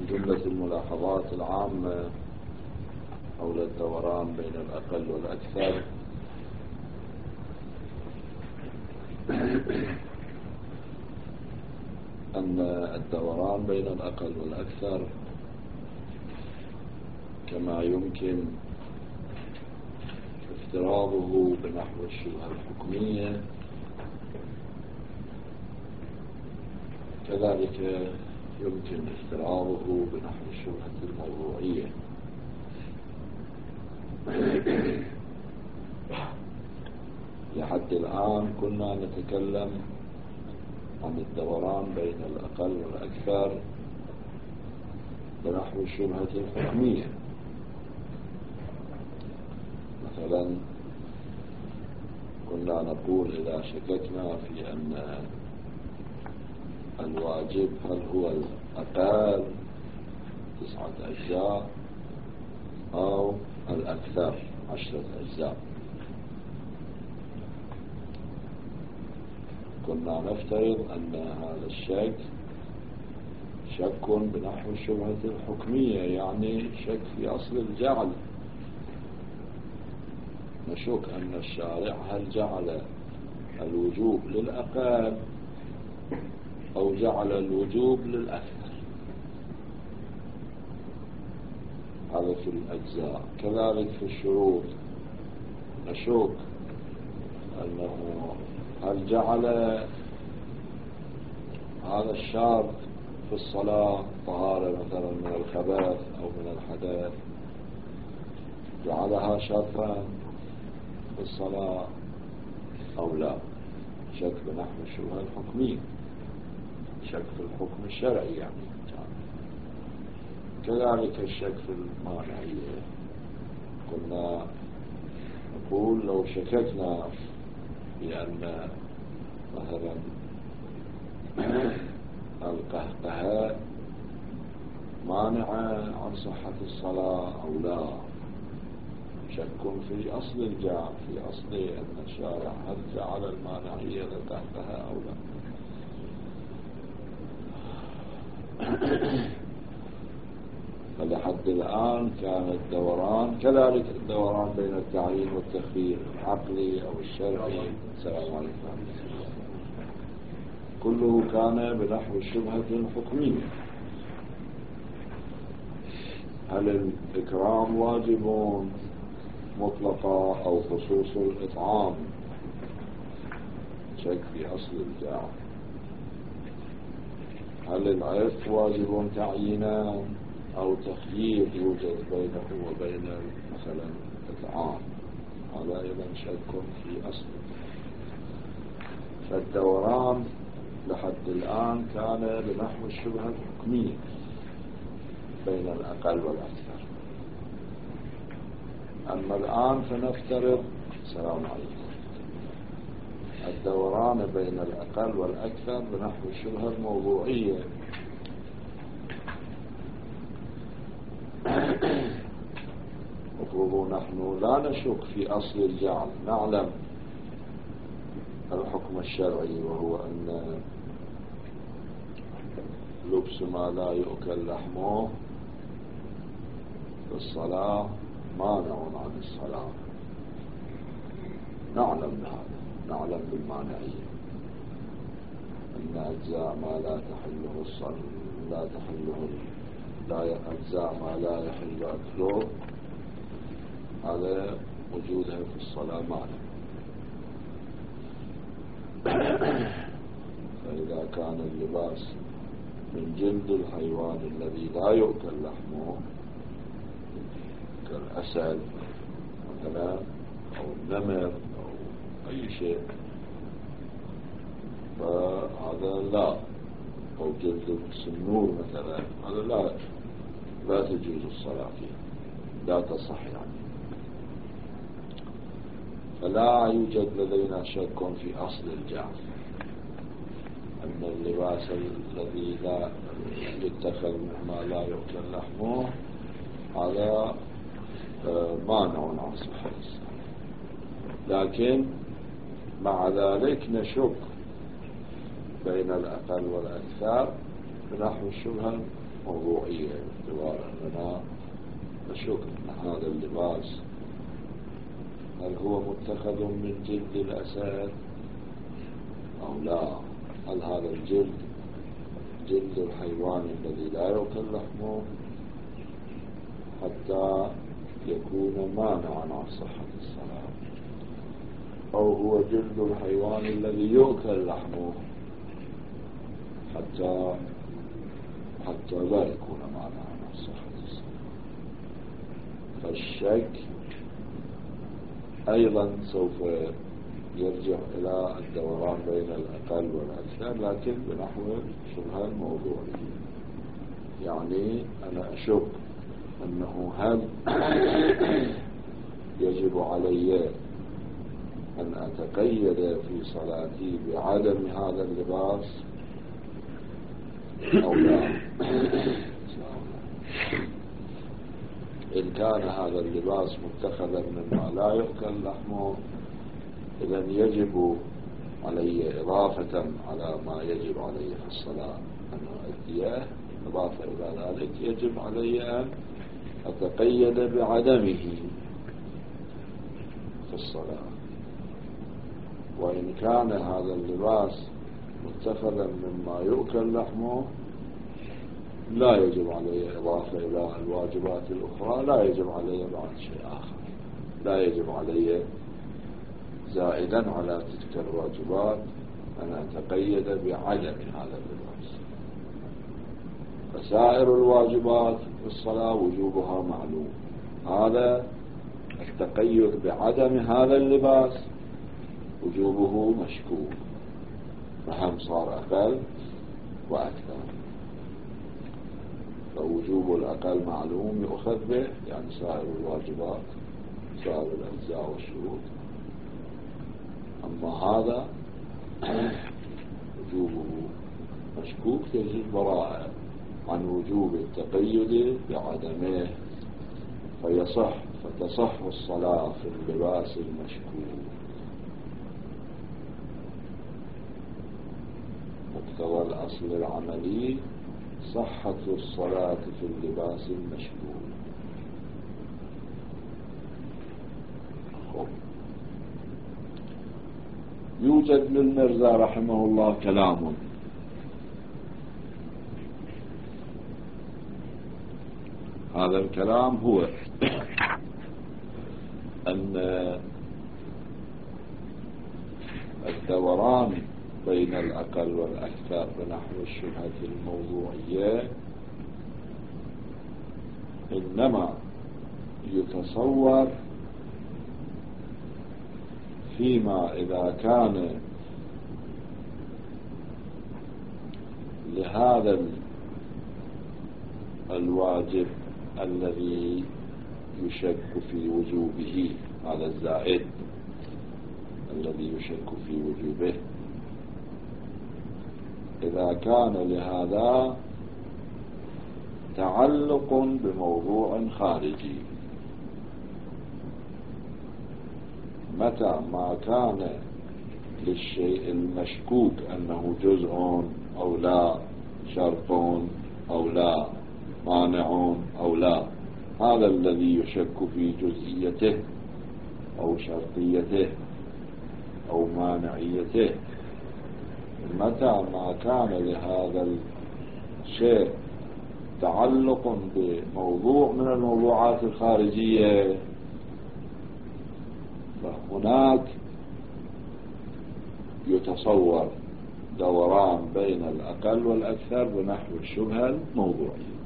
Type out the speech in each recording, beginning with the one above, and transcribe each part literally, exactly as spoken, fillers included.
من جملة الملاحظات العامة حول الدوران بين الأقل والأكثر أن الدوران بين الأقل والأكثر كما يمكن افتراضه بنحو الشبهة الحكمية كذلك يمكن افتراضه بنحو الشبهة الموضوعية. لحد الآن كنا نتكلم عن الدوران بين الأقل والأكثر بنحو الشبهة الحكمية. مثلا كنا نقول إذا شككنا في أن الواجب هل هو الأقل تسعة أجزاء أو الأكثر عشرة أجزاء، كنا نفترض أن هذا الشك شك بنحو الشبهة الحكمية، يعني شك في أصل الجعل. نشك أن الشارع هل جعل الوجوب للأقل أو جعل الوجوب للأكثر. هذا في الأجزاء. كذلك في الشروط نشك أنه هل جعل هذا الشرط في الصلاة طهارة مثلا من الخبث أو من الحدث، جعلها شرطا في الصلاة أو لا. شك بنحو الشبهة الحكمية، شك في الحكم الشرعي يعني. كذلك الشك في المانعية، كنا نقول لو شككنا بأن مثلا القهقهاء مانعة عن صحة الصلاة أو لا، شك في أصل الجعل، في أصل أن الشارع هل جعل المانعية للقهقهاء أو لا. فلحد الآن كان الدوران كذلك الدوران بين التعيين والتخيير العقلي أو الشرعي، السلام عليكم، كله كان بنحو الشبهة الحكمية. هل الإكرام واجب مطلقة أو خصوص الإطعام؟ شك في أصل الجعل. هل العفو واجب تعيينا أو تخيير يوجد بينه وبين مثلا الإطعام؟ هذا أيضا شك في أصل. فالدوران لحد الآن كان بنحو الشبهة الحكمية بين الأقل والأكثر. أما الآن فنفترض السلام عليكم الدوران بين الأقل والأكثر بنحو الشبهة الموضوعية. مفروض نحن لا نشك في أصل الجعل، نعلم الحكم الشرعي وهو أن لبس ما لا يؤكل لحمه في الصلاة مانع عن الصلاة. نعلم بهذا، نعلم بالمانعية أن أجزاء ما لا تحله الصلاة لا تحله لا أجزاء ما لا يحل أكله هذا وجودها في الصلاة مانع. فإذا كان اللباس من جلد الحيوان الذي لا يؤكل لحمه كالأسد مثلا أو النمر أو أي شيء فهذا لا، أو جلد السنور مثلا هذا لا لا تجوز الصلاة فيه، لا تصح يعني. فلا يوجد لدينا شك في أصل الجعل، أن اللباس الذي لا يتخذ مما لا يؤكل لحمه هذا مانع عن صحة الصلاة. لكن مع ذلك نشك بين الأقل والأكثر بنحو الشبهة موضوعية باعتبار أننا نشك أن هذا اللباس هل هو متخذ من جلد الأسد أو لا، هل هذا الجلد جلد الحيوان الذي لا يؤكل لحمه حتى يكون مانعا عن صحة الصلاة، أو هو جلد الحيوان الذي يؤكل لحمه حتى حتى لا يكون مانعا عن صحة الصلاة. فالشك أيضا سوف يرجع إلى الدوران بين الأقل والأكثر، لكن بنحو شبه الموضوعي. يعني أنا أشك أنه هل يجب علي أن أتقيد في صلاتي بعدم هذا اللباس أو لا. إن كان هذا اللباس متخذا مما لا يؤكل لحمه إذن يجب علي إضافة على ما يجب علي في الصلاة أن أؤديه، إضافة إلى ذلك يجب علي أن أتقيد بعدمه في الصلاة. وإن كان هذا اللباس متخذا مما يؤكل لحمه لا يجب علي إضافة إلى الواجبات الأخرى، لا يجب علي بعد شيء آخر، لا يجب علي زائدا على تلك الواجبات أن أتقيد بعدم هذا اللباس. فسائر الواجبات في الصلاة وجوبها معلوم، هذا التقيد بعدم هذا اللباس وجوبه مشكوك، فهم صار أقل وأكثر. فوجوب الأقل معلوم يؤخذ به، يعني سائر الواجبات سائر الأجزاء والشروط. أما هذا وجوبه مشكوك، يجب براءة عن وجوب التقيد بعدمه، فيصح فتصح الصلاة في اللباس المشكوك. مقتضى الأصل العملي صحة الصلاة في اللباس المشكوك. يوجد للمرزا رحمه الله كلام، هذا الكلام هو أن الدوران بين الأقل والأكثر بنحو الشبهة الموضوعية إنما يتصور فيما إذا كان لهذا الواجب الذي يشك في وجوبه، هذا الزائد الذي يشك في وجوبه، إذا كان لهذا تعلق بموضوع خارجي، متى ما كان للشيء المشكوك أنه جزء أو لا، شرط أو لا، مانع أو لا، هذا الذي يشك في جزئيته أو شرطيته أو مانعيته، متى ما كان لهذا الشيء تعلق بموضوع من الموضوعات الخارجية فهناك يتصور دوران بين الأقل والأكثر بنحو الشبهة الموضوعية،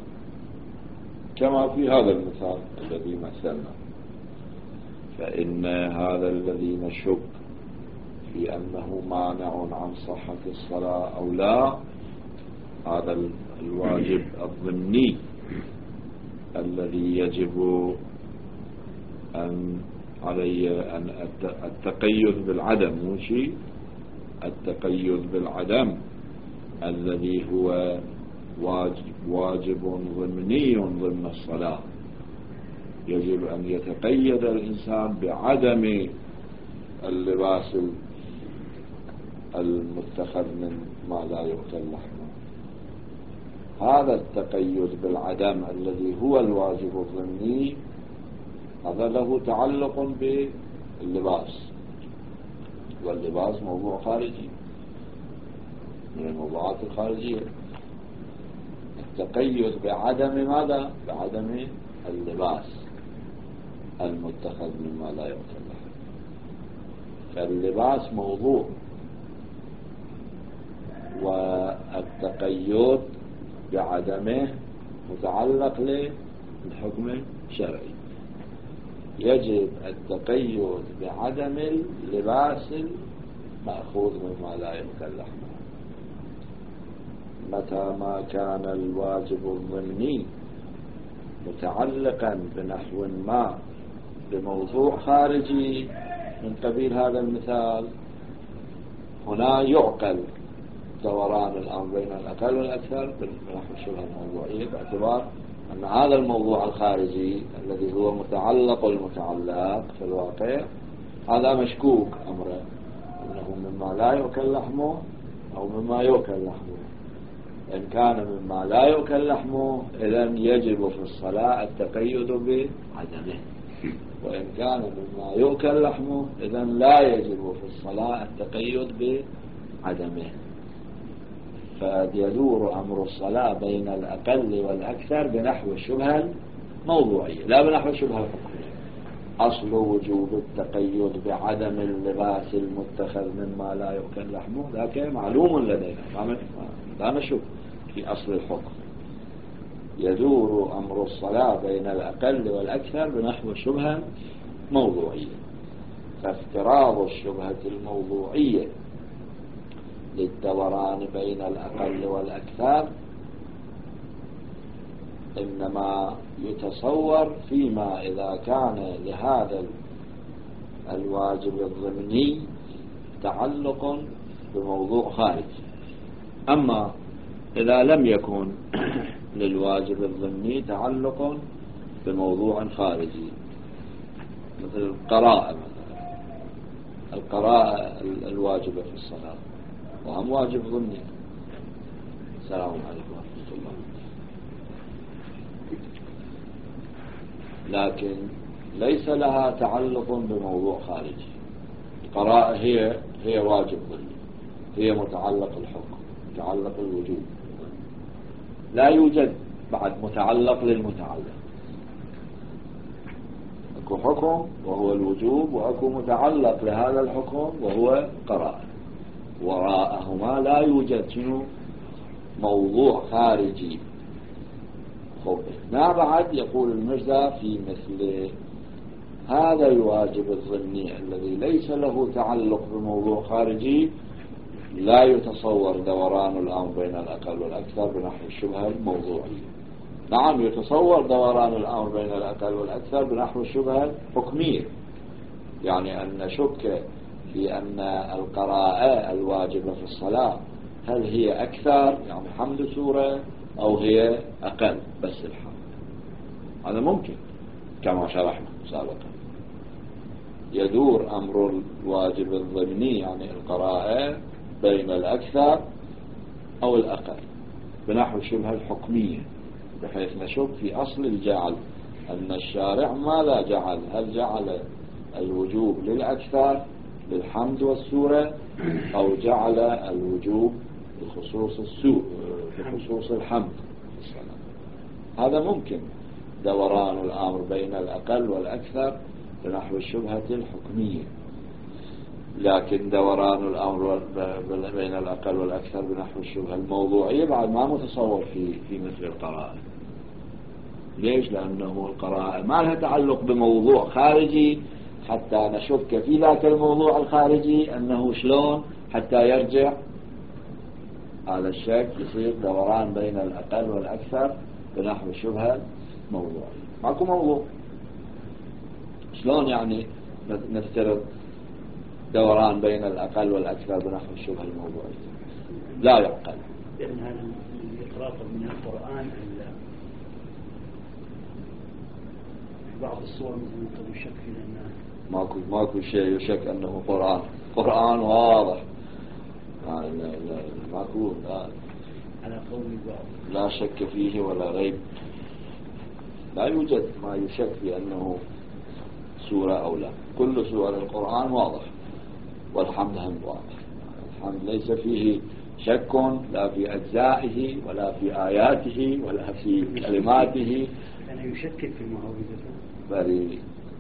كما في هذا المثال الذي مثلنا. فإن هذا الذي نشك في أنه مانع عن صحة الصلاة أو لا، هذا الواجب الضمني الذي يجب أن علي أن التقيد بالعدم، مو شيء التقيد بالعدم الذي هو واجب, واجب ضمني ضمن الصلاة، يجب أن يتقيد الإنسان بعدم اللباس المتخذ من ما لا يؤكل لحمه. هذا التقيد بالعدم الذي هو الواجب الضمني هذا له تعلق باللباس، واللباس موضوع خارجي من الموضوعات الخارجية. التقيد بعدم ماذا؟ بعدم اللباس المتخذ مما لا يؤكل لحمه. فاللباس موضوع، والتقيد بعدمه متعلق للحكم الشرعي. يجب التقيد بعدم اللباس المأخوذ مما لا يؤكل لحمه. متى ما كان الواجب الضمني متعلقا بنحو ما بموضوع خارجي من قبيل هذا المثال، هنا يعقل دوران الأمر بين الأقل والأكثر بنحو الشبهة الموضوعية، باعتبار أن هذا الموضوع الخارجي الذي هو متعلق المتعلق في الواقع هذا مشكوك أمره أنه مما لا يؤكل لحمه أو مما يؤكل لحمه. إن كان مما لا يؤكل لحمه إذن يجب في الصلاة التقيد بعدمه، وإن كان مما يؤكل لحمه إذن لا يجب في الصلاة التقيد بعدمه. فيدور أمر الصلاة بين الأقل والأكثر بنحو الشبهة الموضوعية لا بنحو الشبهة الحكمية. أصل وجوب التقيد بعدم اللباس المتخذ مما لا يؤكل لحمه ذاك معلوم لدينا، لا نشك في أصل الحكم. يدور أمر الصلاة بين الأقل والأكثر بنحو الشبهة موضوعية. فافتراض الشبهة الموضوعية للدوران بين الأقل والأكثر إنما يتصور فيما إذا كان لهذا الواجب الضمني تعلق بموضوع خارجي. أما إذا لم يكن للواجب الضمني تعلق بموضوع خارجي مثل القراءة مثلا، القراءة الواجبة في الصلاة وهم واجب ضمني. السلام عليكم ورحمة الله. لكن ليس لها تعلق بموضوع خارجي. القراءة هي هي واجب ضمني، هي متعلق الحكم، متعلق الوجوب. لا يوجد بعد متعلق للمتعلق. اكو حكم وهو الوجوب، واكو متعلق لهذا الحكم وهو قراءة. وراءهما لا يوجد شنو؟ موضوع خارجي. هنا بعد يقول المرزا في مثل هذا الواجب الضمني الذي ليس له تعلق بموضوع خارجي لا يتصور دوران الأمر بين الأقل والأكثر بنحو الشبهة الموضوعية. نعم يتصور دوران الأمر بين الأقل والأكثر بنحو الشبهة الحكمية، يعني أن نشك في أن القراءة الواجبة في الصلاة هل هي أكثر يعني حمد سورة أو هي أقل بس الحمد. هذا ممكن كما شرحنا سابقا. يدور أمر الواجب الضمني يعني القراءة بين الأكثر أو الأقل بنحو الشبهة الحكمية، بحيث نشك في أصل الجعل أن الشارع ماذا جعل، هل جعل الوجوب للأكثر للحمد والسورة أو جعل الوجوب بخصوص السوء بخصوص الحمد. هذا ممكن دوران الأمر بين الأقل والأكثر بنحو الشبهة الحكمية. لكن دوران الأمر بين الأقل والأكثر بنحو الشبهة الموضوعية بعد ما متصور في في مثل القراءة. ليش؟ لأنه القراءة ما لها تعلق بموضوع خارجي حتى نشك في ذاك الموضوع الخارجي أنه شلون حتى يرجع هذا الشك يصير دوران بين الأقل والأكثر بنحو الشبهة موضوعية. ماكو موضوع، شلون يعني نفترض دوران بين الأقل والأكثر بنحو الشبهة الموضوعية؟ لا يعقل. لأن هذا يتراقب من القرآن بعض الصور مثل يشك في الناس. ماكو ماكو شيء يشك أنه قرآن، قرآن واضح. لا لا لا ماكو لا. على قول بعض لا شك فيه ولا ريب، لا يوجد ما يشك في أنه سورة أو لا. كل سور القرآن واضح، والحمد هم واضح. الحمد ليس فيه شك لا في أجزائه ولا في آياته ولا في كلماته. أنا يشكك في المعوذتين بل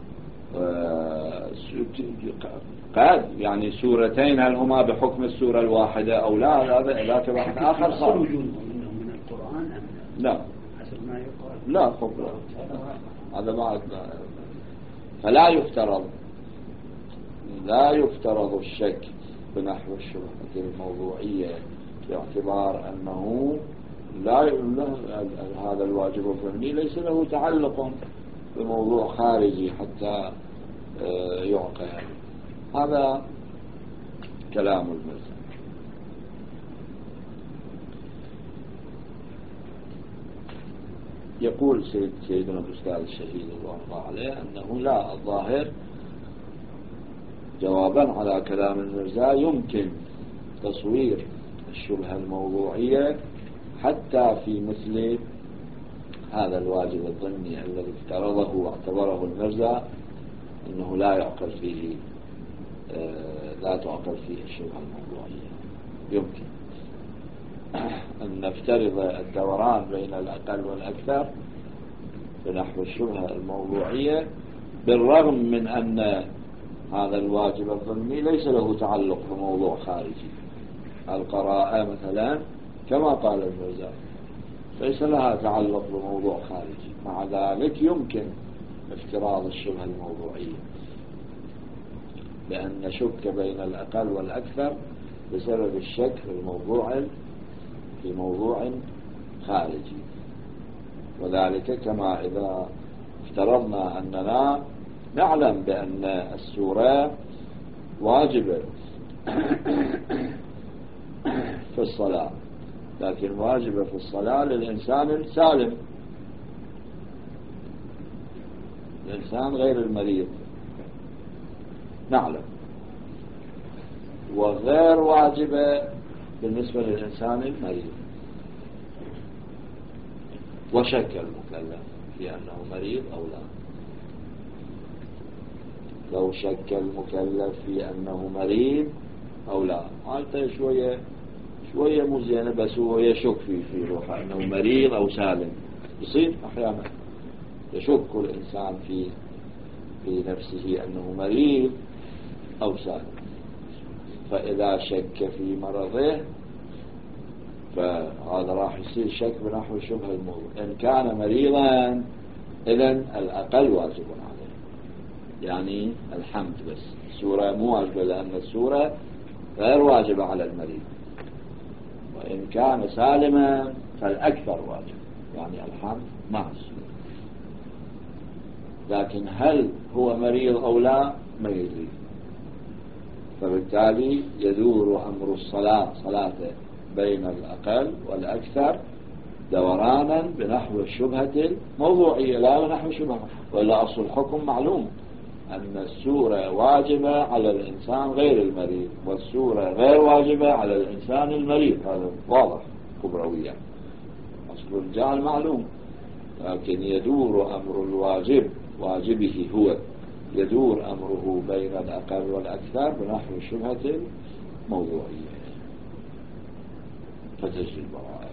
قد يعني سورتين هل هما بحكم السورة الواحدة أو لا، هذا ذاك بحث آخر خالص. وجودهم منهم من القرآن أم لا؟ حسب ما يقال لا خبر هذا ما. فلا يفترض لا يفترض الشك بنحو الشبهة الموضوعية باعتبار أنه لا هذا الواجب الظني ليس له تعلق بموضوع خارجي حتى يعقل. هذا كلام المرزا. يقول سيد سيدنا الأستاذ الشهيد الله عليه أنه لا، الظاهر جوابا على كلام المرزا يمكن تصوير الشبهة الموضوعية حتى في مثل هذا الواجب الظني الذي افترضه واعتبره المرزا أنه لا يعقل فيه لا تعقل فيه الشبهة الموضوعية. يمكن أن نفترض الدوران بين الأقل والأكثر بنحو الشبهة الموضوعية بالرغم من أن هذا الواجب الظني ليس له تعلق بموضوع خارجي. القراءة مثلا كما قال المرزا ليس لها تعلق بموضوع خارجي، مع ذلك يمكن افتراض الشبهة الموضوعية لأن نشك بين الأقل والأكثر بسبب الشك في الموضوع في موضوع خارجي. وذلك كما إذا افترضنا أننا نعلم بأن السورة واجبة في الصلاة، لكن واجبة في الصلاة للإنسان السالم، الإنسان غير المريض نعلم، وغير واجبة بالنسبة للإنسان المريض. وشك المكلف في أنه مريض أو لا. لو شك المكلف في أنه مريض أو لا، حالته شوية شوية مزينة، بس هو يشك في في روحه أنه مريض أو سالم. يصير أحيانا يشك الإنسان في في نفسه أنه مريض أو سالم، فإذا شك في مرضه فهذا راح يصير شك بنحو شبه الموضوع. إن كان مريضا إذن الأقل واجب عليه، يعني الحمد بس. السورة مو واجبة لأن السورة غير واجبة على المريض. وإن كان سالما فالأكثر واجب، يعني الحمد مع السورة. لكن هل هو مريض أو لا ما يدري، فبالتالي يدور أمر الصلاة صلاته بين الأقل والأكثر دورانا بنحو الشبهة الموضوعية لا بنحو الشبهة. وإلا أصل الحكم معلوم أن السورة واجبة على الإنسان غير المريض، والسورة غير واجبة على الإنسان المريض. هذا واضح كبرويا، أصل الجعل معلوم. لكن يدور أمر الواجب واجبه هو يدور أمره بين الأقل والأكثر بنحو الشبهة الموضوعية فتجري البراءة.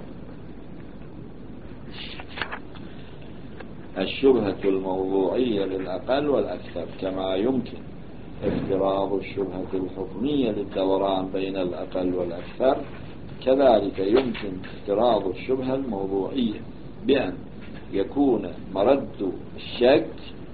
الشبهة الموضوعية للأقل والأكثر كما يمكن افتراض الشبهة الحكمية للدوران بين الأقل والأكثر، كذلك يمكن افتراض الشبهة الموضوعية بأن يكون مرد الشك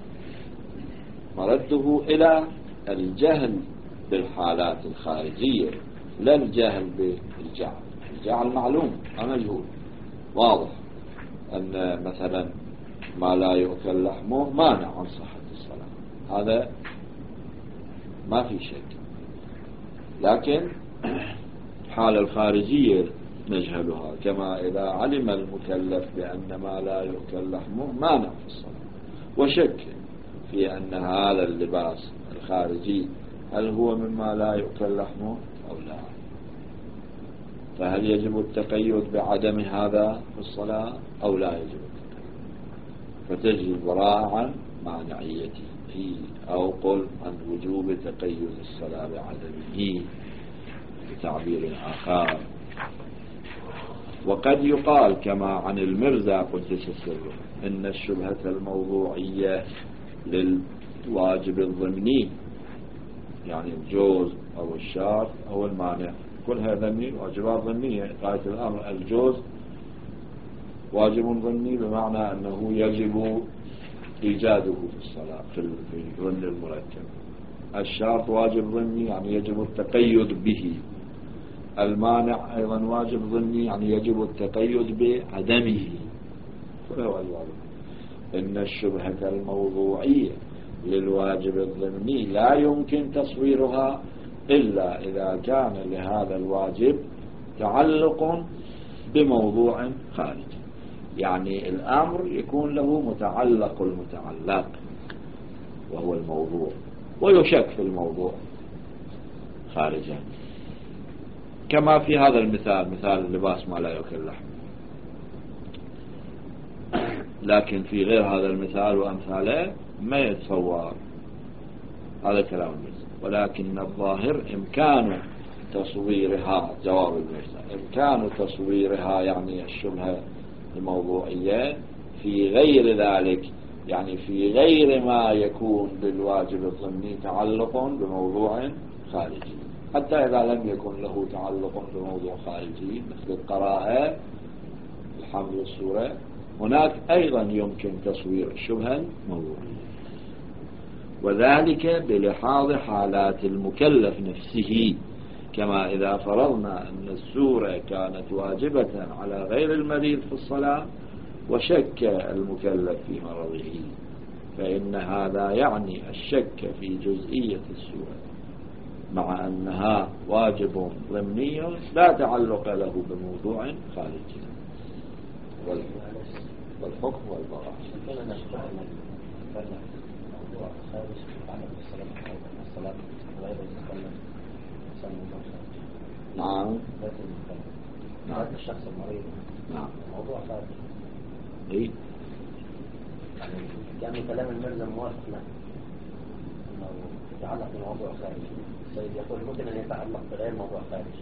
مرده إلى الجهل بالحالات الخارجية لا الجهل بالجعل. الجعل معلوم ومجهول واضح، أن مثلا ما لا يؤكل لحمه مانع عن صحة الصلاة، هذا ما في شك. لكن الحالة الخارجية نجهلها، كما إذا علم المكلف بأن ما لا يؤكل لحمه مانع في الصلاة، وشك في أن هذا اللباس الخارجي هل هو مما لا يؤكل لحمه أو لا. فهل يجب التقيد بعدم هذا في الصلاة أو لا يجب التقيد؟ فتجري البراءة عن معنعيته أو قل عن وجوب تقيد الصلاة بعدمه بتعبير آخر. وقد يقال كما عن المرزا قدس سره إن الشبهة الموضوعية للواجب الضمني، يعني الجوز أو الشرط أو المانع، كلها ضمني، واجبات ضمنية. غاية الأمر الجوز واجب ضمني بمعنى أنه يجب إيجاده في الصلاة في الضمن المركب. الشرط واجب ضمني يعني يجب التقيد به. المانع أيضا واجب ضمني يعني يجب التقيد بعدمه. كلها واجبات. إن الشبهة الموضوعية للواجب الضمني لا يمكن تصويرها إلا إذا كان لهذا الواجب تعلق بموضوع خارجي، يعني الأمر يكون له متعلق المتعلق وهو الموضوع، ويشك في الموضوع خارجا، كما في هذا المثال، مثال لباس ما لا يأكل لحم. لكن في غير هذا المثال وأمثاله ما يتصور هذا كلام المثال. ولكن الظاهر إمكان تصويرها، جواب المثال إمكان تصويرها يعني الشبهة الموضوعية في غير ذلك، يعني في غير ما يكون بالواجب الضمني تعلق بموضوع خارجي، حتى إذا لم يكن له تعلق بموضوع خارجي مثل القراءة الحمل السورة، هناك أيضا يمكن تصوير الشبهة الموضوعية، وذلك بلحاظ حالات المكلف نفسه. كما إذا فرضنا أن السورة كانت واجبة على غير المريض في الصلاة وشك المكلف في مرضه، فإن هذا يعني الشك في جزئية السورة مع أنها واجب ضمني لا تعلق له بموضوع خارجي. والحكم والبراءة نعم نعم الشخص المريض نعم موضوع خارجي. اي يعني كلام الملزم موافق له انه يتعلق بموضوع خارجي. السيد يقول ممكن ان يتعلق بغير موضوع خارجي.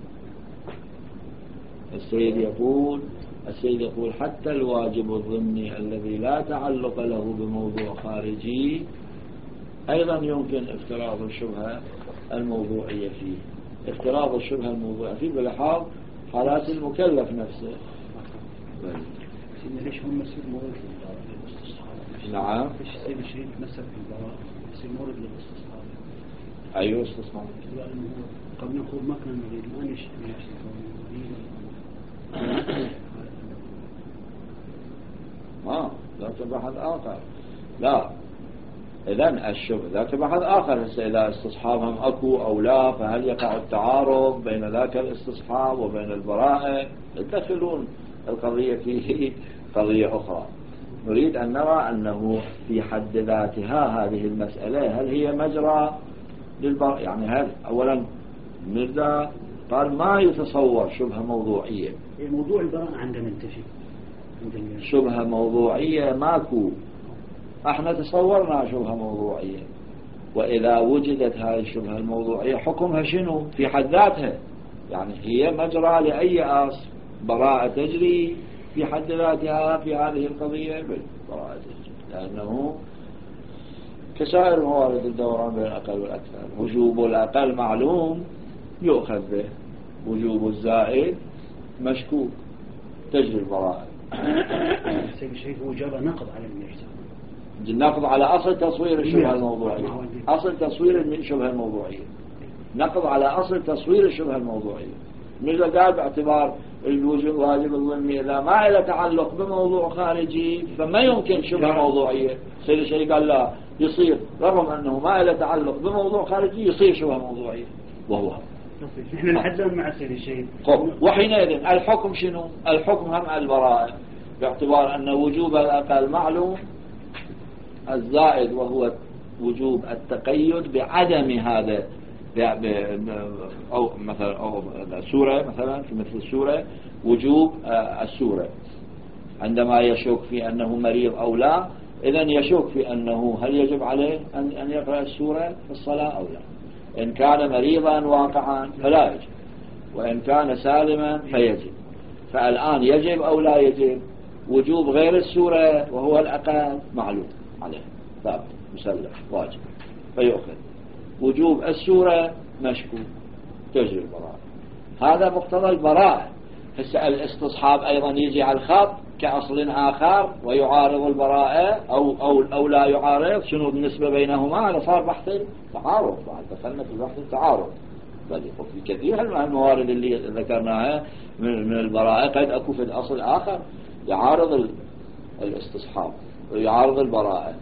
السيد يقول السيد يقول حتى الواجب الضمني الذي لا تعلق له بموضوع خارجي أيضا يمكن افتراض الشبهة الموضوعية فيه، افتراض الشبهة الموضوعية فيه بلحاظ حالات المكلف نفسه. ليش هم مسير مورد للاستصحاب؟ نعم. ليش السيد الشريف مسك البراءة مسير مورد للاستصحاب؟ أيوه استصحاب. لأنه قبل نقول ما كان مريض ما نشأ ما ذاك بحث آخر. لا إذن الشبه ذاك بحث آخر. إذا استصحابهم أكو أو لا، فهل يقع التعارض بين ذاك الاستصحاب وبين البراءة؟ يدخلون القضية فيه قضية أخرى. نريد أن نرى أنه في حد ذاتها هذه المسألة هل هي مجرى للبراءة، يعني هل أولا مرزا قال ما يتصور شبهة موضوعية. موضوع البراءة عندنا انتفي شبهة موضوعية ماكو، احنا تصورنا شبهة موضوعية، وإذا وجدت هذه الشبهة الموضوعية حكمها شنو في حد ذاتها؟ يعني هي مجرى لأي أصل، براءة تجري في حد ذاتها في هذه القضية بالبراءة تجري، لأنه كسائر موارد الدوران بين الأقل والأكثر. وجوب الأقل معلوم يؤخذ به، وجوب الزائد مشكوك، تجري البراءة. سيد الشريف هو جرى نقض على المرزا، نقض على أصل تصوير الشبهة الموضوعية، أصل تصوير الشبهة الموضوعية، نقض على أصل تصوير الشبهة الموضوعية. مثل قال باعتبار الوجوب واجب الضمني إذا ما إلى تعلق بموضوع خارجي فما يمكن شبهة موضوعية. سيد الشريف قال لا، يصير رغم أنه ما إلى تعلق بموضوع خارجي يصير شبهة موضوعية، وهو نحن نحدث مع سيد الشريف. وحينئذ الحكم شنو؟ الحكم هم البراءة، باعتبار أن وجوب الأقل معلوم، الزائد وهو وجوب التقيد بعدم هذا أو مثلا أو السورة مثلا في مثل السورة وجوب السورة عندما يشك في أنه مريض أو لا، إذن يشك في أنه هل يجب عليه أن يقرأ السورة في الصلاة أو لا. إن كان مريضا واقعا فلا يجب، وإن كان سالما فيجب. فالآن يجب أو لا يجب؟ وجوب غير السورة وهو الأقل معلوم عليه ثابت مسلح واجب فيؤخذ. وجوب السورة مشكوك تجري البراءة. هذا مقتضى البراءة. هسه الاستصحاب أيضا يجي على الخط كأصل آخر ويعارض البراءة أو, أو, أو لا يعارض. شنو بالنسبة بينهما؟ هذا صار بحث التعارض. بعد دخلنا في بحث التعارض. بل في كثير من الموارد اللي ذكرناها من, من البراءة قد أكو في الأصل آخر يعارض الاستصحاب ويعارض البراءة.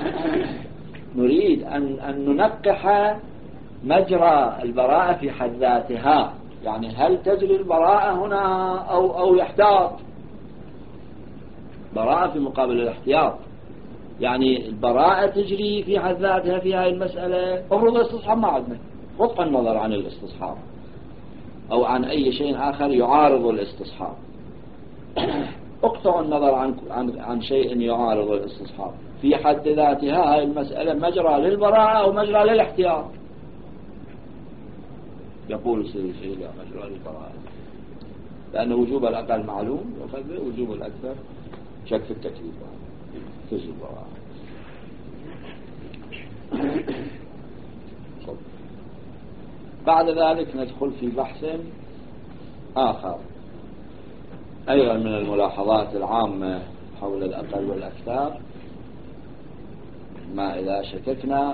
نريد أن, أن ننقح مجرى البراءة في حد ذاتها، يعني هل تجري البراءة هنا أو, أو يحتاط؟ براءة في مقابل الاحتياط، يعني البراءة تجري في حد ذاتها في هذه المسألة. أفرض الاستصحاب ما عندنا، غض النظر عن الاستصحاب أو عن أي شيء آخر يعارض الاستصحاب، اقطع النظر عن, عن, عن شيء يعارض الاستصحاب في حد ذاتها. هذه المسألة مجرى للبراءة أو مجرى للاحتياط. يقول السيد الشيخ مجرى للبراءة، لأن وجوب الأقل معلوم وخذ وجوب الأكثر شك في التكليف تجري البراءة. بعد ذلك ندخل في بحث آخر أيضا من الملاحظات العامة حول الأقل والأكثر. ما إذا شككنا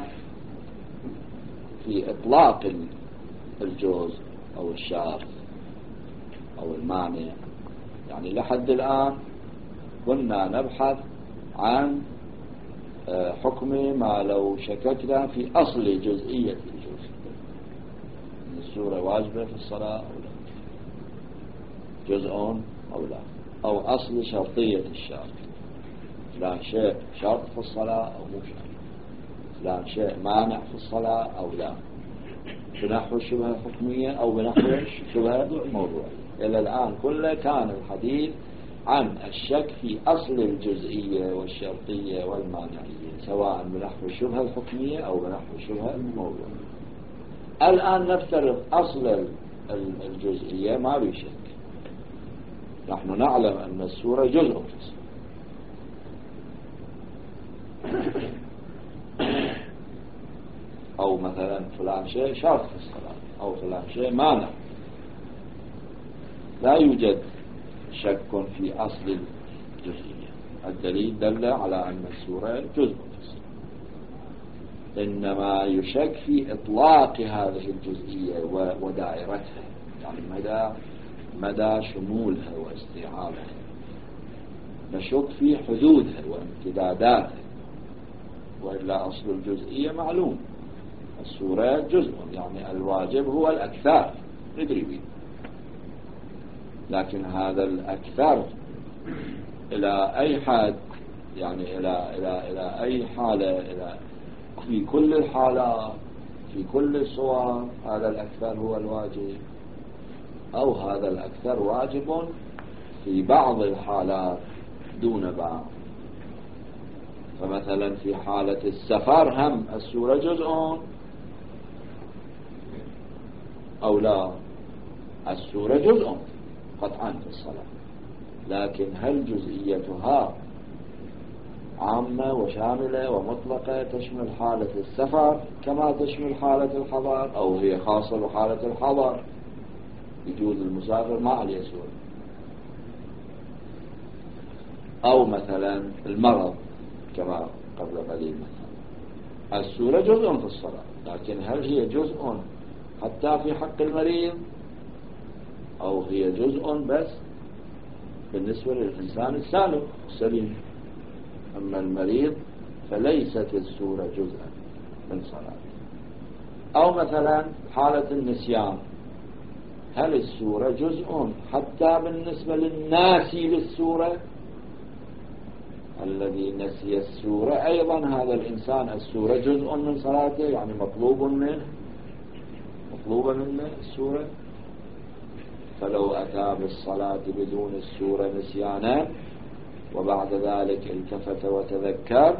في إطلاق الجوز أو الشرط أو المانع، يعني لحد الآن كنا نبحث عن حكم ما لو شككنا في أصل جزئية الجوز، السورة واجبة في الصلاة أو لا، جزء أو لا، أو أصل شرطية الشرط، فلان شيء شرط في الصلاة أو مو شرط، فلان شيء مانع في الصلاة أو لا، بنحو الشبهة حكمية أو بنحو الشبهة موضوعية. إلى الآن كله كان الحديث عن الشك في أصل الجزئية والشرطية والمانعية، سواء بنحو الشبهة الحكمية أو بنحو الشبهة الموضوعية. الآن نفترض أصل الجزئية ما بيشك. نحن نعلم أن السورة جزء في الصلاة، أو مثلا فلان شيء شرط في الصلاة أو فلان شيء مانع. لا يوجد شك في أصل الجزئية. الدليل دل على أن السورة جزء في الصلاة، إنما يشك في إطلاق هذه الجزئية ودائرتها، يعني مدى مدى شمولها واستيعابها. نشك في حدودها وامتداداتها، وإلا أصل الجزئية معلوم. السورة جزء، يعني الواجب هو الأكثر ندري به، لكن هذا الأكثر إلى أي حد، يعني إلى إلى إلى أي حالة، إلى في كل الحالات في كل الصور هذا الأكثر هو الواجب، أو هذا الأكثر واجب في بعض الحالات دون بعض. فمثلا في حالة السفر هم السورة جزء أو لا؟ السورة جزء قطعا في الصلاة، لكن هل جزئيتها عامة وشاملة ومطلقة تشمل حالة السفر كما تشمل حالة الحضر، أو هي خاصة بحالة الحضر يجوز المسافر ما عليه سورة، أو مثلا المرض كما قبل قليل مثلا السورة جزء في الصلاة، لكن هل هي جزء حتى في حق المريض، أو هي جزء بس بالنسبة للإنسان السالم السليم؟ أما المريض فليست السورة جزءا من صلاته. أو مثلا حالة النسيان، هل السورة جزء حتى بالنسبة للناسي للسورة؟ الذي نسي السورة أيضا هذا الإنسان السورة جزء من صلاته، يعني مطلوب منه المطلوبة من السورة. فلو أتى بالصلاة بدون السورة نسيانا وبعد ذلك التفت وتذكر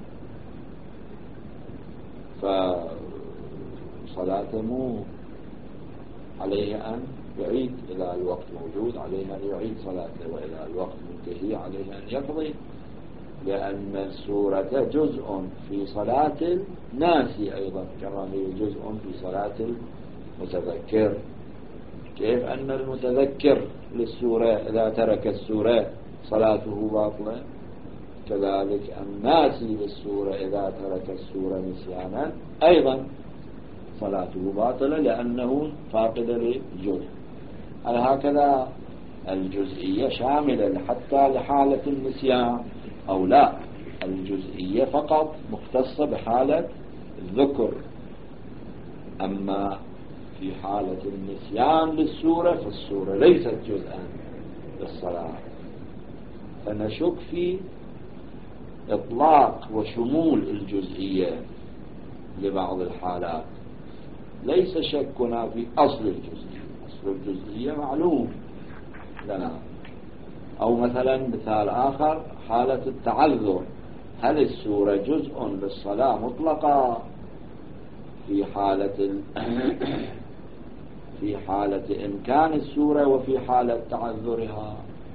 فصلاته مو عليه أن يعيد إذا الوقت موجود، عليه أن يعيد صلاته، وإذا الوقت منتهي عليه أن يقضي، لأن السورة جزء في صلاة الناسي أيضا كما هي جزء في صلاة المتذكر. كيف أن المتذكر للسورة إذا ترك السورة صلاته باطلة، كذلك الناسي للسورة إذا ترك السورة نسيانا أيضا صلاته باطلة لأنه فاقد للجزء. هكذا الجزئية شاملة حتى لحالة النسيان أو لا، الجزئية فقط مختصة بحالة الذكر. أما في حالة النسيان للسورة فالسورة ليست جزءا للصلاة. فنشك في إطلاق وشمول الجزئية لبعض الحالات، ليس شكنا في أصل الجزئية. أصل الجزئية معلوم لنا. أو مثلا مثال آخر حالة التعذر، هل السورة جزء للصلاة مطلقة في حالة في حالة إمكان السورة وفي حالة تعذرها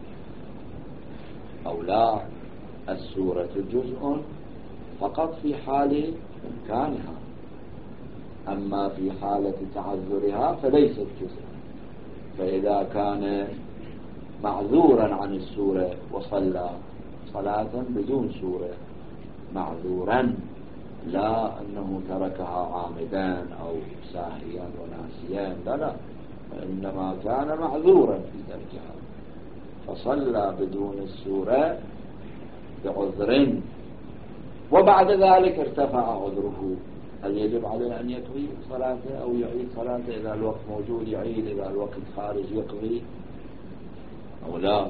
أو لا؟ السورة جزء فقط في حال إمكانها، أما في حالة تعذرها فليست جزء. فإذا كان معذورا عن السورة وصلى صلاة بدون سورة معذورا، لا أنه تركها عامدا أو ساهيا وناسيا، لا لا، إنما كان معذورا في تركها فصلى بدون السورة بعذر وبعد ذلك ارتفع عذره، هل يجب عليه أن يقضي صلاته أو يعيد صلاته؟ إذا الوقت موجود يعيد، إذا الوقت خارج يقضي أو لا؟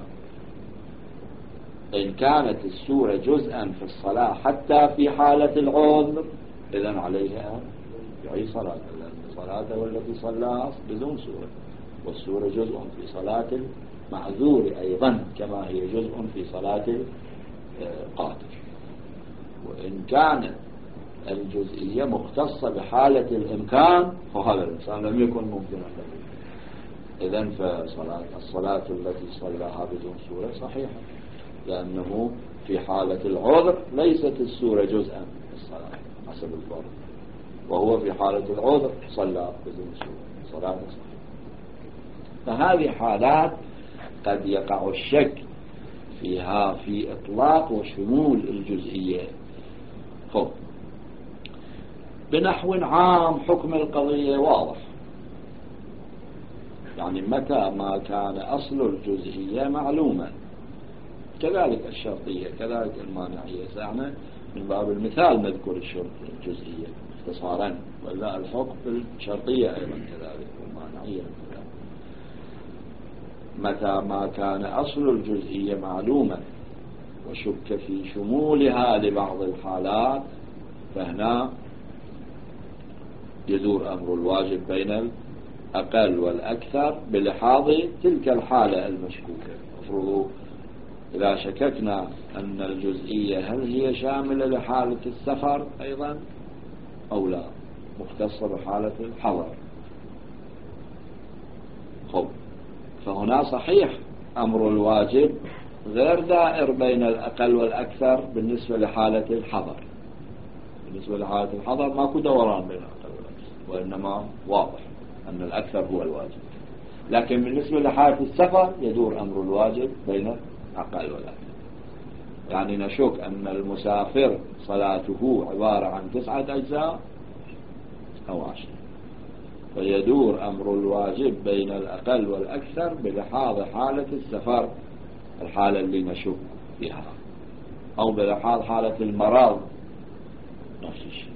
إن كانت السورة جزءا في الصلاة حتى في حالة العذر إذن عليه أن يعيد صلاته، لأن صلاته والتي صلاها بدون سورة، والسورة جزء في صلاة المعذور أيضا كما هي جزء في صلاة القادر. وإن كانت الجزئية مختصة بحالة الإمكان فهذا الإنسان لم يكن ممكنا له، إذن فصلاة الصلاة التي صلاها بدون سورة صحيحة، لأنه في حالة العذر ليست السورة جزءا من الصلاة حسب الفرض، وهو في حالة العذر صلى بدون سورة صلاة صحيحة. فهذه حالات قد يقع الشك فيها في إطلاق وشمول الجزئية. خب بنحو عام حكم القضية واضح، يعني متى ما كان أصل الجزئية معلوما، كذلك الشرطية كذلك المانعية. سعنا من باب المثال نذكر الشرط الجزئية اختصارا، ولا الحكم الشرطية أيضا كذلك والمانعية كذلك. متى ما كان أصل الجزئية معلوما وشك في شمولها لبعض الحالات فهنا يدور أمر الواجب بين الأقل والأكثر بلحاظ تلك الحالة المشكوكة. مفروض إذا شككنا أن الجزئية هل هي شاملة لحالة السفر أيضا أو لا، مختصة بحالة الحضر. خب فهنا صحيح أمر الواجب غير دائر بين الأقل والأكثر بالنسبة لحالة الحضر. بالنسبة لحالة الحضر ماكو دوران بين الأقل والأكثر، وإنما واضح أن الأكثر هو الواجب. لكن بالنسبة لحالة السفر يدور أمر الواجب بين الأقل والأكثر. يعني نشك أن المسافر صلاته عبارة عن تسعة أجزاء أو عشر، فيدور أمر الواجب بين الأقل والأكثر بلحاظ حالة السفر الحالة اللي نشك فيها، أو بلحاظ حالة المرض نفس الشيء.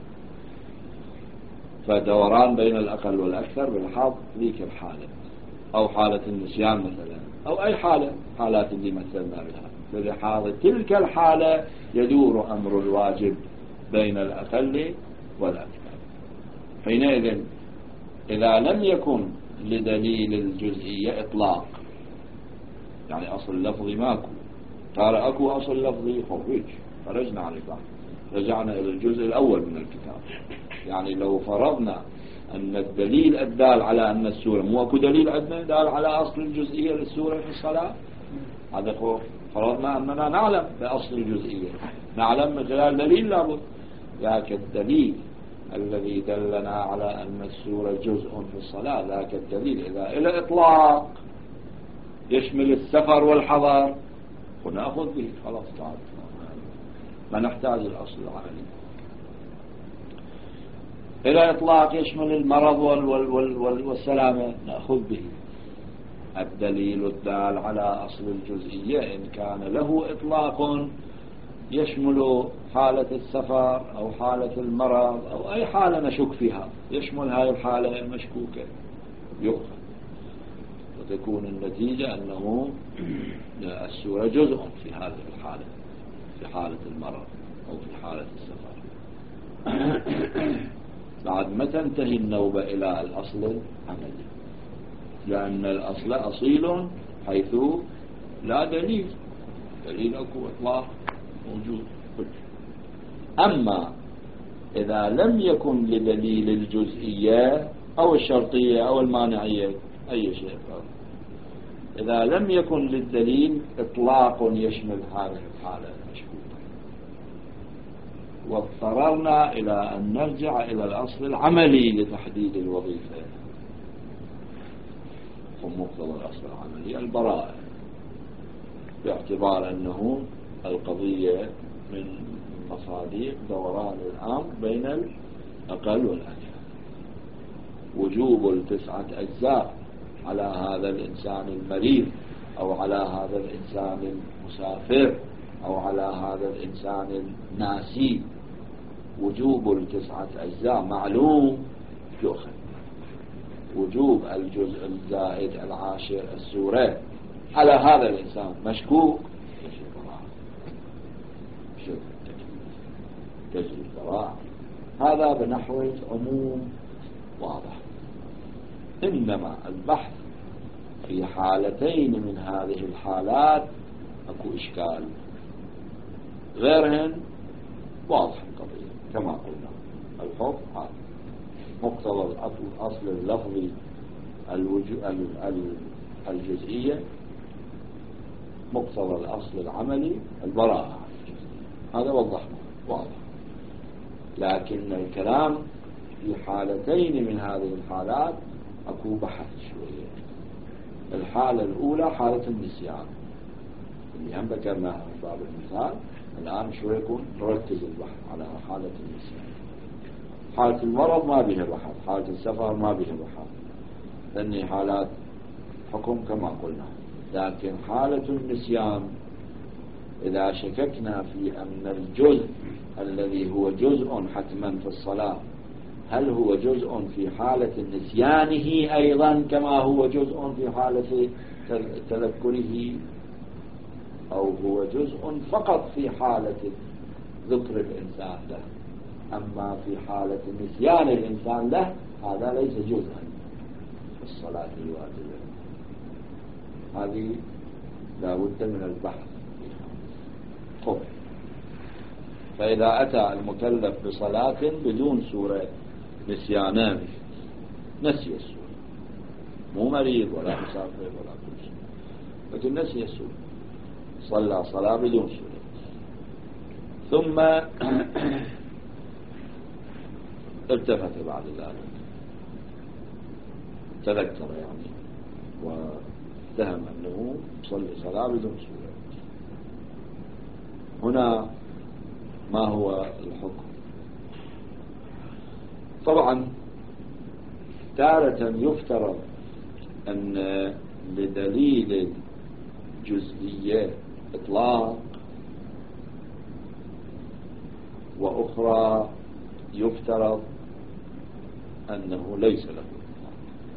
فدوران بين الأقل والأكثر بلحاظ ذيك الحالة، أو حالة النسيان مثلا، أو أي حالة حالات اللي مثلنا بها، بلحاظ تلك الحالة يدور أمر الواجب بين الأقل والأكثر. حينئذ إذا لم يكن لدليل الجزئية إطلاق، يعني أصل لفظي ماكو، صار أكو أصل لفظي خرج، خرجنا عن البحث، رجعنا إلى الجزء الأول من الكتاب. يعني لو فرضنا أن الدليل الدال على أن السورة، مو أكو دليل عندنا دال على أصل الجزئية للسورة في الصلاة، هذا فرضنا أننا نعلم بأصل الجزئية، نعلم من خلال دليل لابد. ذاك الدليل الذي دلنا على أن السورة جزء في الصلاة، ذاك الدليل إذا إلى إطلاق يشمل السفر والحضر ونأخذ به، خلاص تعال ما نحتاج الأصل العملي. إلى إطلاق يشمل المرض وال وال وال والسلامة نأخذ به. الدليل الدال على أصل الجزئية إن كان له إطلاق يشمل حالة السفر أو حالة المرض أو أي حالة نشك فيها، يشمل هاي الحالة المشكوكة يؤخذ، وتكون النتيجة أنه السورة جزء في هذه الحالة، في حالة المرض أو في حالة السفر. بعد ما تنتهي النوبة إلى الأصل العملي، لأن الأصل أصيل حيث لا دليل، دليل أكو إطلاق موجود. أما إذا لم يكن لدليل الجزئية أو الشرطية أو المانعية أي شيء، إذا لم يكن للدليل إطلاق يشمل هذه الحالة المشكوكة، واضطررنا إلى أن نرجع إلى الأصل العملي لتحديد الوظيفة. ومقتضى الأصل العملي البراءة، باعتبار أنه القضية من مصادر دوران الأمر بين الأقل والأكثر. وجوب التسعة أجزاء على هذا الإنسان المريض أو على هذا الإنسان المسافر أو على هذا الإنسان الناسي، وجوب التسعة أجزاء معلوم يؤخذ. وجوب الجزء الزائد العاشر السورة على هذا الإنسان مشكوك تجري البراءة. هذا بنحو عموم واضح. إنما البحث في حالتين من هذه الحالات أكو إشكال، غيرهن واضح القضية كما قلنا. الحكم هذا مقتضى الأصل اللفظي الجزئية، مقتضى الأصل العملي البراءة، هذا وضحنا واضح. لكن الكلام في حالتين من هذه الحالات أكو بحث شوية. الحالة الأولى حالة النسيان اللي هم ذكرناها من باب المثال، الآن شوية يكون نركز البحث على حالة النسيان. حالة المرض ما بها بحث، حالة السفر ما بها بحث، لأني حالات حكم كما قلنا. لكن حالة النسيان إذا شككنا في أن الجزء الذي هو جزء حتما في الصلاة هل هو جزء في حالة نسيانه أيضا كما هو جزء في حالة تذكره، أو هو جزء فقط في حالة ذكر الإنسان له، أما في حالة نسيان الإنسان له هذا ليس جزءا في الصلاة الواجبة. هذه لا بد من البحث فيها. فإذا أتى المكلف بصلاة بدون سورة نسيانان، نسي السورة، مو مريض ولا مسافر ولا كل شيء، لكن نسي السورة، صلى صلاة بدون سورة، ثم التفت بعد ذلك تذكر يعني واتهم أنه صلى صلاة بدون سورة. هنا ما هو الحكم؟ طبعا تارة يفترض أن لدليل الجزئية إطلاق، وأخرى يفترض أنه ليس له إطلاق.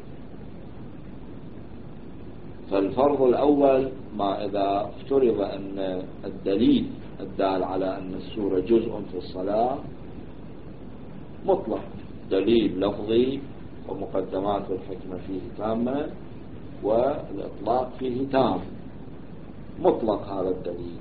فالفرض الأول ما إذا افترض أن الدليل الدال على أن السورة جزء في الصلاة مطلق، دليل لفظي ومقدمات الحكمة فيه تامة والإطلاق فيه تام. مطلق هذا الدليل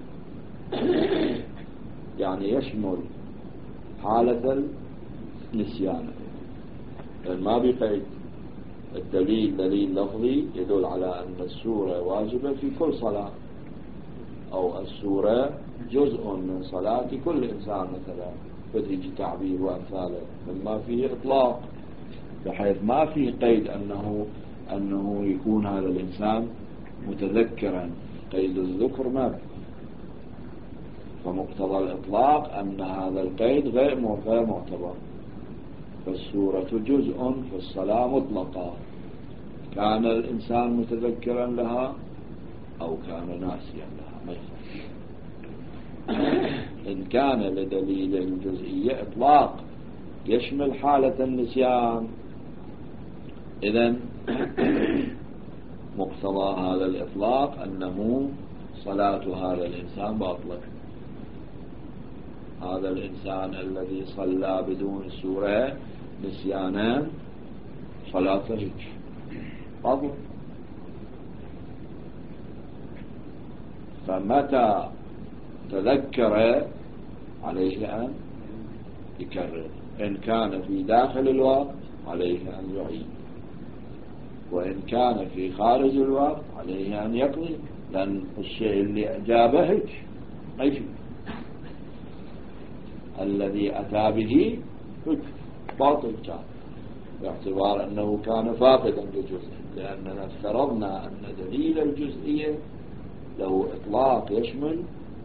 يعني يشمل حالة النسيان، لأن ما بقيد. الدليل دليل لفظي يدل على أن السورة واجبة في كل صلاة، أو السورة جزء من صلاة كل إنسان مثلا، فتيجي تعبير وأمثاله مما فيه إطلاق، بحيث ما فيه قيد أنه أنه يكون هذا الإنسان متذكرا. قيد الذكر ما، فمقتضى الإطلاق أن هذا القيد غير غير معتبر. فالسورة جزء في الصلاة مطلقة، كان الإنسان متذكرا لها أو كان ناسيا لها ما يفرق. إن كان لدليل الجزئية إطلاق يشمل حالة النسيان، إذن مقتضى هذا الإطلاق أنه صلاة هذا الإنسان باطلة. هذا الإنسان الذي صلى بدون سورة نسيانا صلاته باطلة. فمتى تذكر عليه أن يكرر، إن كان في داخل الوقت عليه أن يعيد، وإن كان في خارج الوقت عليه أن يقضي، لأن الشيء اللي أجابه هيك أي شيء الذي أتى به هيك باطل كان، باعتبار أنه كان فاقدا لجزء، لأننا افترضنا أن دليل الجزئية له إطلاق يشمل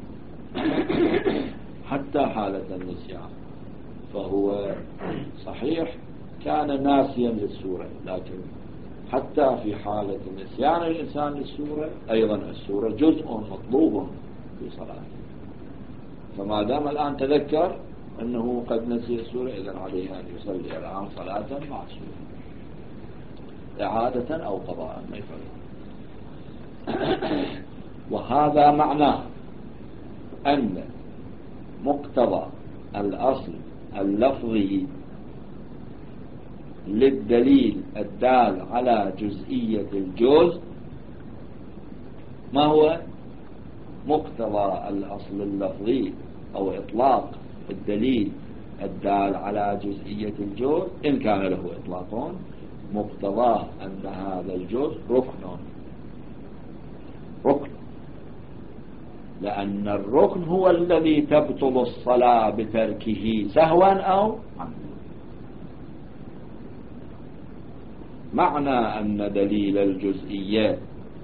حتى حالة النسيان. فهو صحيح كان ناسيا للسورة، لكن حتى في حالة نسيان الإنسان للسورة أيضا السورة جزء مطلوب في صلاته. فما دام الآن تذكر أنه قد نسي السورة، إذن عليه أن يصلي الآن صلاة مع السورة إعادة أو قضاء ما يفعل. وهذا معناه أن مقتضى الأصل اللفظي للدليل الدال على جزئية الجزء ما هو مقتضى الأصل اللفظي أو إطلاق الدليل الدال على جزئية الجزء. إن كان له إطلاق مقتضاه أن هذا الجزء ركن ركن لأن الركن هو الذي تبطل الصلاة بتركه سهوا أو عمدا. معنى أن دليل الجزئية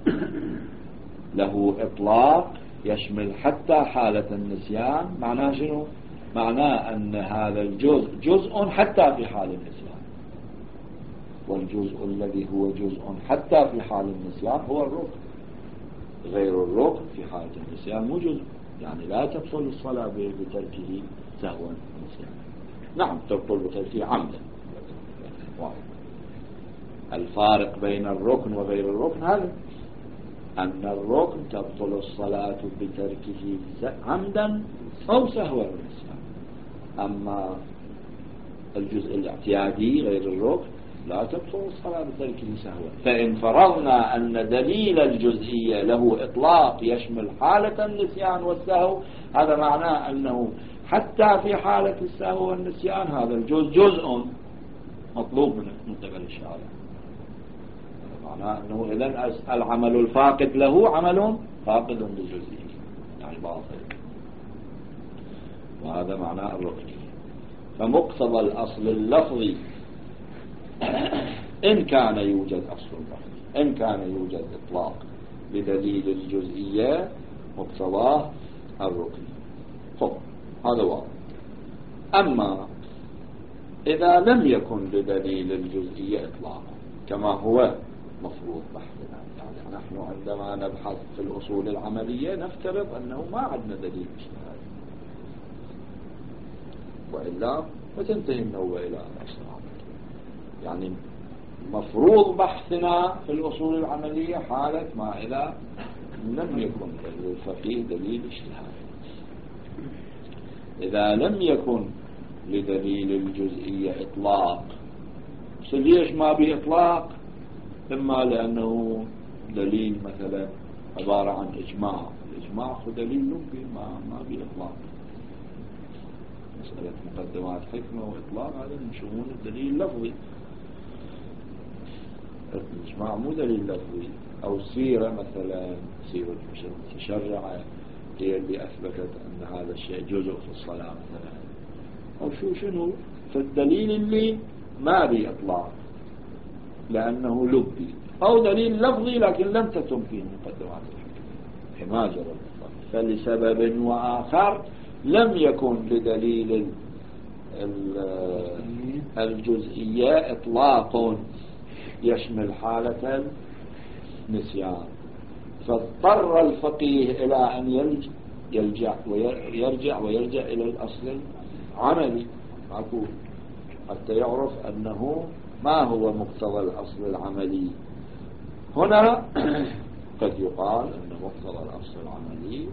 له إطلاق يشمل حتى حالة النسيان، معناه شنو؟ معناه أن هذا الجزء جزء حتى في حال النسيان، والجزء الذي هو جزء حتى في حال النسيان هو الركن. غير الركن في حالة النسيان مو جزء، يعني لا تبطل الصلاة بتركه سهوا نسيانا. نعم تبطل بتركه عمدا. الفارق بين الركن وغير الركن هذا، أن الركن تبطل الصلاة بتركه عمدا أو سهوا نسيانا، أما الجزء الاعتيادي غير الركن لا تبطل الصلاة بتركه سهوا. فإن فرضنا أن دليل الجزئية له إطلاق يشمل حالة النسيان والسهو، هذا معناه أنه حتى في حالة السهو والنسيان هذا الجزء جزء مطلوب من قبل الشارع. معناه أنه إذن العمل الفاقد له عمل فاقد للجزئية، يعني باطل. وهذا معناه الركنية. فمقتضى الأصل اللفظي إن كان يوجد أصل اللفظي، إن كان يوجد إطلاق بدليل الجزئية مقتضاه الركن. خب هذا واضح. أما إذا لم يكن لدليل الجزئية إطلاق كما هو مفروض بحثنا، يعني نحن عندما نبحث في الأصول العملية نفترض أنه ما عندنا دليل اجتهادي، وإلا فتنتهي النوبة إلى الأصل العملي. يعني مفروض بحثنا في الأصول العملية حالة ما إذا لم يكن للفقيه دليل اجتهادي. إذا لم يكن لدليل الجزئية إطلاق ليش ما بإطلاق؟ إما لأنه دليل مثلا عبارة عن إجماع، الإجماع هو دليل لبي ما ما بإطلاق. مسألة مقدمات حكمة وإطلاق هذا من شمول الدليل اللفظي، الإجماع مو دليل لفظي. أو سيرة مثلا، سيرة متشرعة هي اللي أثبتت أن هذا الشيء جزء في الصلاة مثلا، أو شو شنو، فالدليل اللي ما بإطلاق لأنه لبي، أو دليل لفظي لكن لم تتم فيه مقدمات الحكمة كما جرى الإطلاق، فلسبب وآخر لم يكن لدليل الجزئية إطلاق يشمل حالة النسيان، فاضطر الفقيه إلى أن يلجأ ويرجع ويرجع إلى الأصل العملي معقول حتى يعرف أنه ما هو مقتضى الأصل العملي. هنا قد يقال أن مقتضى الأصل العملي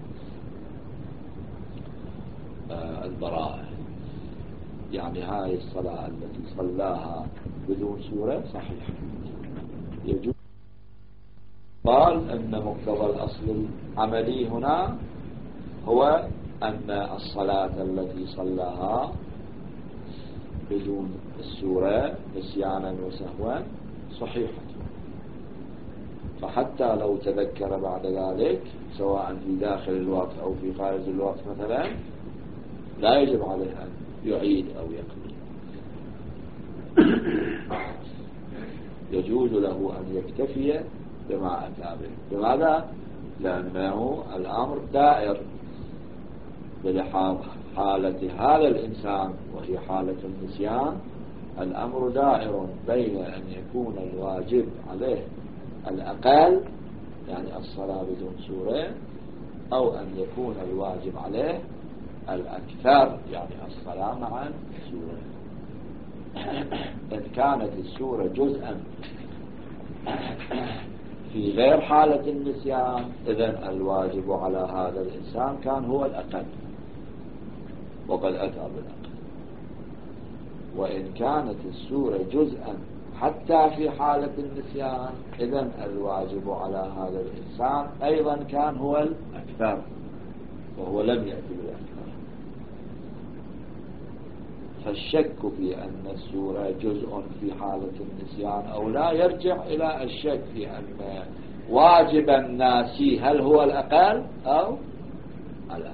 آه البراءة، يعني هاي الصلاة التي صلاها بدون سورة صحيحة يجوز. قال أن مقتضى الأصل العملي هنا هو أن الصلاة التي صلاها بدون السورة نسيانا وسهوا صحيحة، فحتى لو تذكر بعد ذلك سواء في داخل الوقت أو في خارج الوقت مثلا لا يجب عليه أن يعيد أو يقضي، يجوز له أن يكتفي بما أتى به. لماذا؟ لأنه الأمر دائر بلحاظ حالة هذا الإنسان وهي حالة النسيان، الأمر دائر بين أن يكون الواجب عليه الأقل يعني الصلاة بدون سورة، أو أن يكون الواجب عليه الأكثر يعني الصلاة مع سورة. إن كانت السورة جزءا في غير حالة النسيان إذن الواجب على هذا الإنسان كان هو الأقل وقد أتى بالأقل، وإن كانت السورة جزءا حتى في حالة النسيان إذن الواجب على هذا الإنسان أيضا كان هو الأكثر وهو لم يأتي بالأكثر. فالشك في أن السورة جزء في حالة النسيان أو لا يرجع إلى الشك في أن واجب الناس هل هو الأقل أو الأكثر.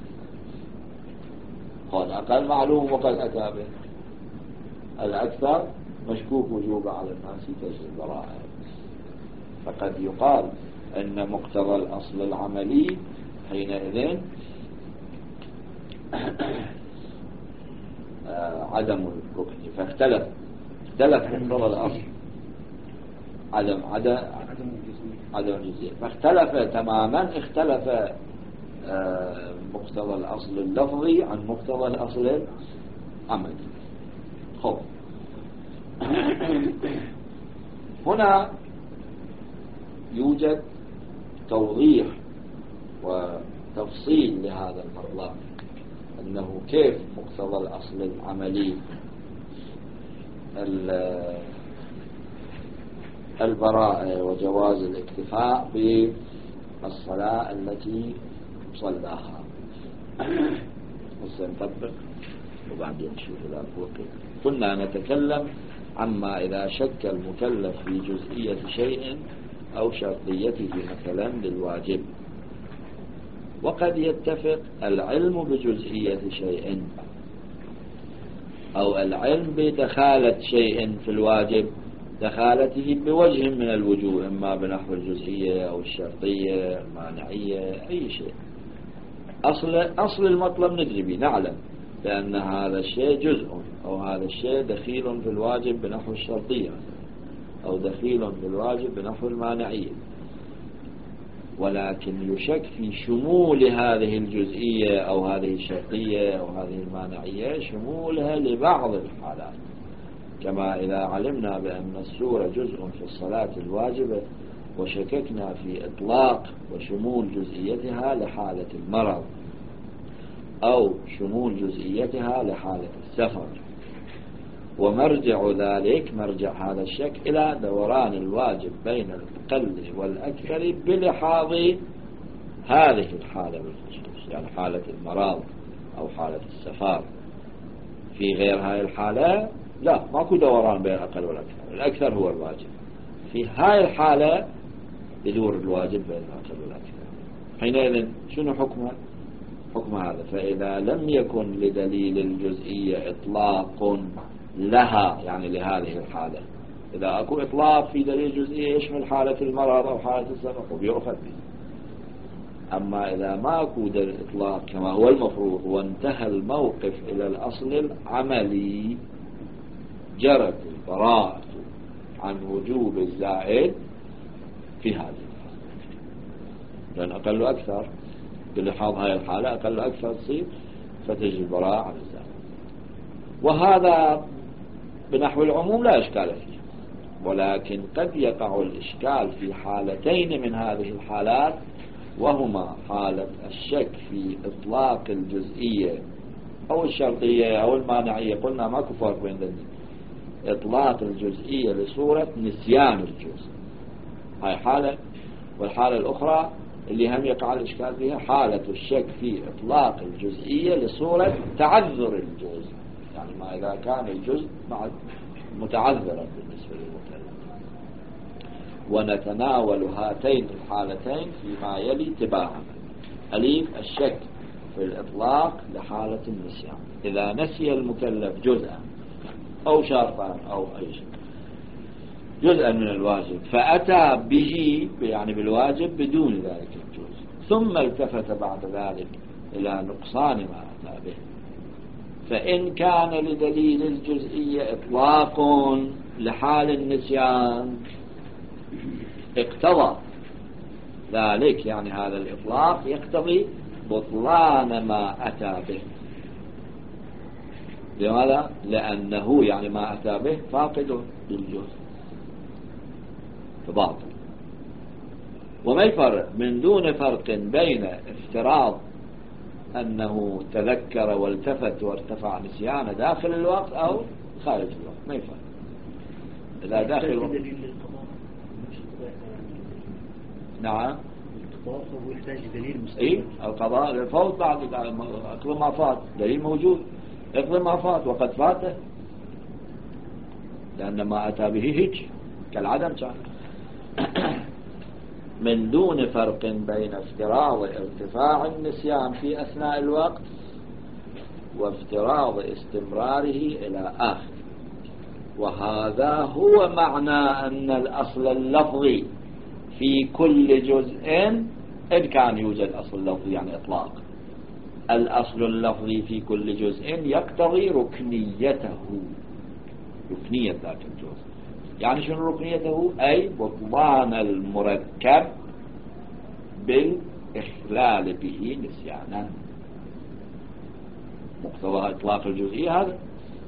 هو الأقل معلوم وقد أتى به، الأكثر مشكوك وجوب على الناس تجري البراءة. فقد يقال أن مقتضى الأصل العملي حينئذ عدم الركن، فاختلف اختلف مقتضى الأصل عدم عدم عدم الجزئية، فاختلف تماما، اختلف مقتضى الأصل اللفظي عن مقتضى الأصل العملي. خب هنا يوجد توضيح وتفصيل لهذا المطلب، أنه كيف مقتضى الأصل العملي البراءة وجواز الاكتفاء بالصلاة التي صلاها. سنطبق وبعدين نشوف الأفوق. كنا نتكلم عما إذا شك المكلف في جزئية شيء أو شرطيته مثلا للواجب، وقد يتفق العلم بجزئية شيء أو العلم بدخالة شيء في الواجب، دخالته بوجه من الوجوه، إما بنحو الجزئية أو الشرطية المانعية أي شيء. أصل, أصل المطلب ندري به، نعلم بأن هذا الشيء جزء أو هذا الشيء دخيل في الواجب بنحو الشرطية أو دخيل في الواجب بنحو المانعية، ولكن يشك في شمول هذه الجزئية أو هذه الشرطية أو هذه المانعية، شمولها لبعض الحالات، كما إذا علمنا بأن السورة جزء في الصلاة الواجبة وشككنا في إطلاق وشمول جزئيتها لحالة المرض أو شمول جزئيتها لحالة السفر ومرجع ذلك مرجع هذا الشك إلى دوران الواجب بين الأقل والأكثر بلحاظ هذه الحالة بالخصوص، يعني حالة المرض أو حالة السفر. في غير هاي الحالة لا، ماكو دوران بين الأقل والأكثر، الأكثر هو الواجب. في هاي الحالة يدور الواجب بين الأقل والأكثر. حينئذ شنو حكمه؟ حكم هذا: فإذا لم يكن لدليل الجزئية إطلاق لها، يعني لهذه الحالة، إذا أكو إطلاق في دليل جزئية يشمل حالة المرض أو حالة السفر وبيؤخذ به. أما إذا ما أكو دليل إطلاق كما هو المفروض وانتهى الموقف إلى الأصل العملي، جرت البراءة عن وجوب الزائد في هذه الحالة، لأن أقل أكثر بلحاظ هاي الحالة أقل أكثر تصير، فتجي البراءة عن الزائد. وهذا بنحو العموم لا إشكال فيه، ولكن قد يقع الإشكال في حالتين من هذه الحالات، وهما حالة الشك في إطلاق الجزئية أو الشرطية أو المانعية. قلنا ماكو فرق بين ذلك. إطلاق الجزئية لصورة نسيان الجزء، هاي حالة. والحالة الأخرى اللي هم يقع الإشكال فيها حالة الشك في إطلاق الجزئية لصورة تعذر الجزء، يعني ما إذا كان الجزء متعذرا بالنسبة للمكلف. ونتناول هاتين الحالتين فيما يلي تباعا. أليف الشك في الإطلاق لحالة النسيان، إذا نسي المكلف جزءا أو شرطا أو أي شيء، جزءا من الواجب، فأتى به يعني بالواجب بدون ذلك الجزء، ثم التفت بعد ذلك إلى نقصان ما أتى به، فإن كان لدليل الجزئية إطلاق لحال النسيان اقتضى ذلك، يعني هذا الإطلاق يقتضي بطلان ما أتى به. لماذا؟ لأنه يعني ما أتى به فاقد للجزء فباطل. وما الفرق؟ من دون فرق بين افتراض أنه تذكر والتفت وارتفع نسيانه داخل الوقت أو خارج الوقت، ما الفرق؟ إذا داخل الوقت نعم هو يحتاج دليل مستقل. إيه؟ القضاء للفوت بعد أقل ما فات، دليل موجود، أقل ما فات وقد فاته، لأن ما أتى به هيج كالعدم كان. من دون فرق بين افتراض ارتفاع النسيان في أثناء الوقت وافتراض استمراره إلى آخر. وهذا هو معنى أن الأصل اللفظي في كل جزء، إن كان يوجد أصل لفظي يعني إطلاق، الأصل اللفظي في كل جزء يقتضي ركنيته، ركنية ذاك الجزء. يعني شنو ركنيته؟ أي بطلان المركب بالإخلال به نسيانا. مقتضى إطلاق الجزئية هذا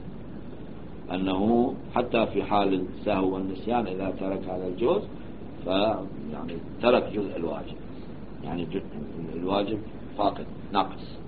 أنه حتى في حال السهو والنسيان إذا ترك هذا الجزء فيعني ترك جزء الواجب، يعني الواجب فاقد ناقص.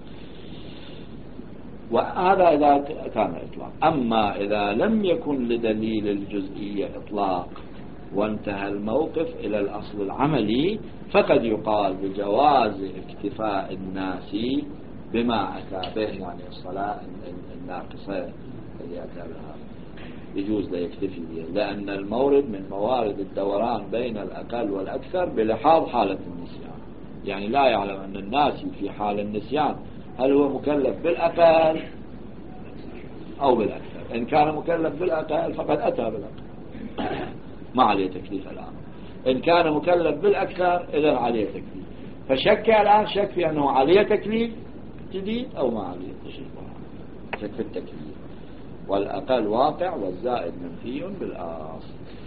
وهذا إذا كان إطلاق. أما إذا لم يكن لدليل الجزئية إطلاق وانتهى الموقف إلى الأصل العملي، فقد يقال بجواز اكتفاء الناس بما أتى به، يعني الصلاة الناقصة التي أتى بها يجوز لا يكتفي به، لأن المورد من موارد الدوران بين الأقل والأكثر بلحاظ حالة النسيان. يعني لا يعلم أن الناس في حال النسيان هل هو مكلف بالأقل أو بالأكثر. إن كان مكلف بالأقل فقد أتى بالأقل ما عليه تكليف الآن. إن كان مكلف بالأكثر إذن عليه تكليف. فشك الآن شك في أنه عليه تكليف جديد أو ما عليه تكليف، شك في التكليف. والأقل واقع والزائد منفي بالأصل.